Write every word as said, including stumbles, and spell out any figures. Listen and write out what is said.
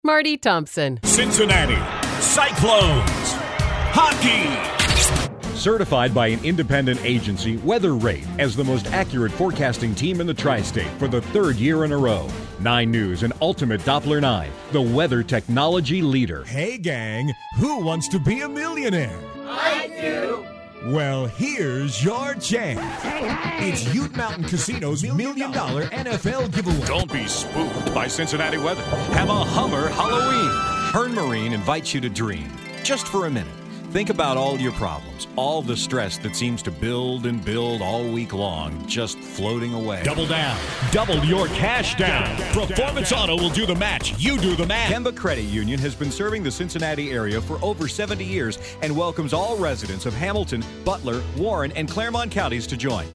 Marty Thompson. Cincinnati Cyclones Hockey. Certified by an independent agency, Weather Rate, as the most accurate forecasting team in the tri-state for the third year in a row. Nine News and Ultimate Doppler nine, the weather technology leader. Hey gang, who wants to be a millionaire? I do. Well, here's your chance. Hey, hey. It's Ute Mountain Casino's Million Dollar N F L Giveaway. Don't be spooked by Cincinnati weather. Have a Hummer Halloween. Hearn Marine invites you to dream, just for a minute. Think about all your problems, all the stress that seems to build and build all week long, just floating away. Double down. Double your cash down. Performance Auto will do the match. You do the math. Kemba Credit Union has been serving the Cincinnati area for over seventy years and welcomes all residents of Hamilton, Butler, Warren, and Claremont counties to join.